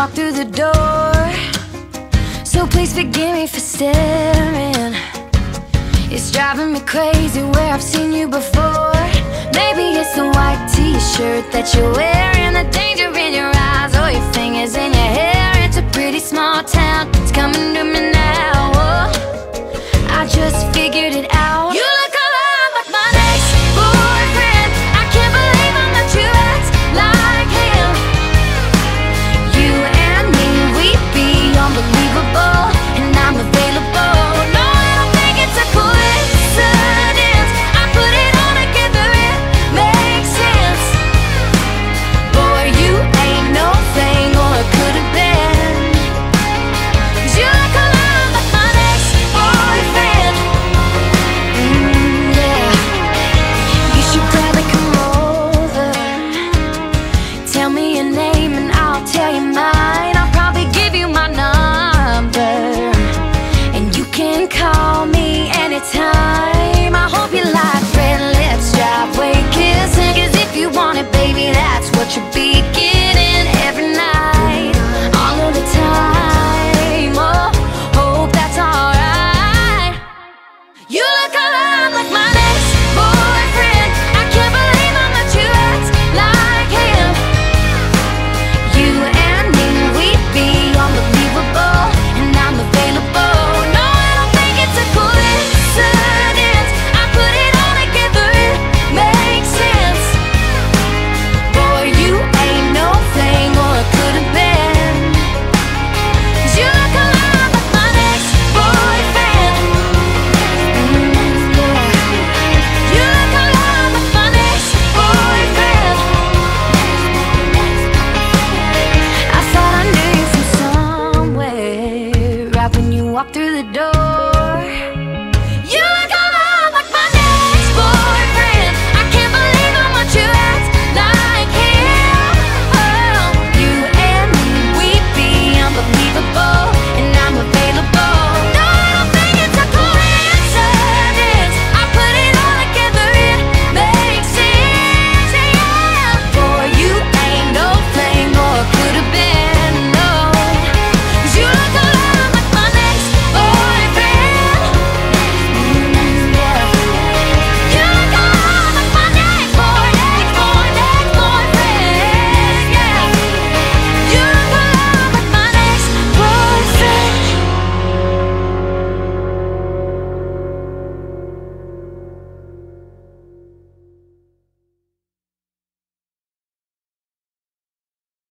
walk through the door, so please forgive me for staring. It's driving me crazy where I've seen you before. Maybe it's the white t-shirt that you're wearing, the danger in your eyes, or your fingers in your hair. It's a pretty small town, it's coming to me now. Oh, I just figured it out. You look a lot like my ex-boyfriend. I can't believe I'm not you act like him. You and me, we'd be unbelievable, and I'm available. No, I don't think it's a coincidence. I put it all together, it makes sense. Boy, you ain't no thing, or it could have been. 'Cause you look a lot like my ex-boyfriend. Yeah. You should probably come over. Tell me your name and I'll tell you mine.